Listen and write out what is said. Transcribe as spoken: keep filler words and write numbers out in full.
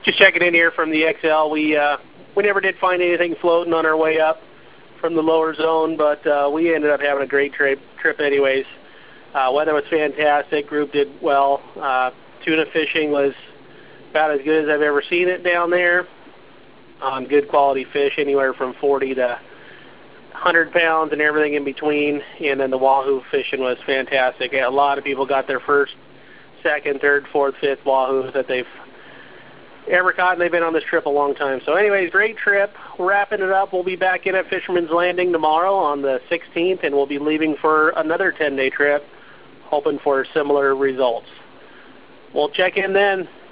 Just checking in here from the X L. We uh, we never did find anything floating on our way up from the lower zone, but uh, we ended up having a great trip, trip anyways. Uh, weather was fantastic. Group did well. Uh, tuna fishing was about as good as I've ever seen it down there. On good quality fish, anywhere from forty to one hundred pounds and everything in between. And then the wahoo fishing was fantastic. A lot of people got their first, second, third, fourth, fifth wahoos that they've ever caught, and they've been on this trip a long time. So anyways, great trip. Wrapping it up. We'll be back in at Fisherman's Landing tomorrow on the sixteenth, and we'll be leaving for another ten-day trip, hoping for similar results. We'll check in then.